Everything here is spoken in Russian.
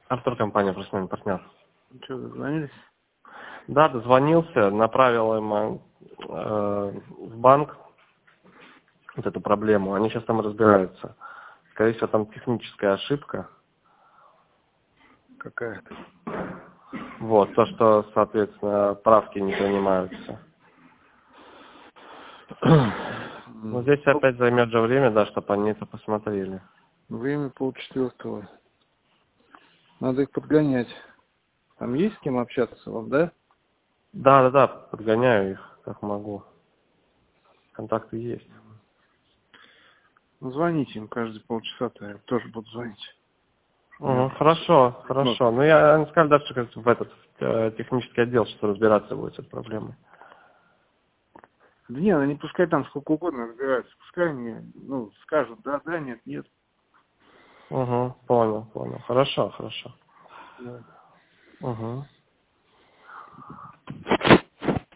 Артур, компания «Профессиональный партнер». Ну что, дозвонились? Да, дозвонился, направил им в банк вот эту проблему. Они сейчас там разбираются. Скорее всего, там техническая ошибка. Какая-то. Вот, то, что, соответственно, правки не принимаются. Но здесь Ну, опять займет же время, да, чтобы они это посмотрели. время 3:30. Надо их подгонять. Там есть с кем общаться вам, да? Да, подгоняю их, как могу. Контакты есть. Ну, звоните им каждые полчаса-то, я тоже буду звонить. Хорошо. Ну, Ну, я сказал даже, что в этот технический отдел, что разбираться будет с этой проблемой. да нет, они пускай там сколько угодно разбираются. Пускай мне, скажут, да, нет. Понял. Хорошо. Да. Угу.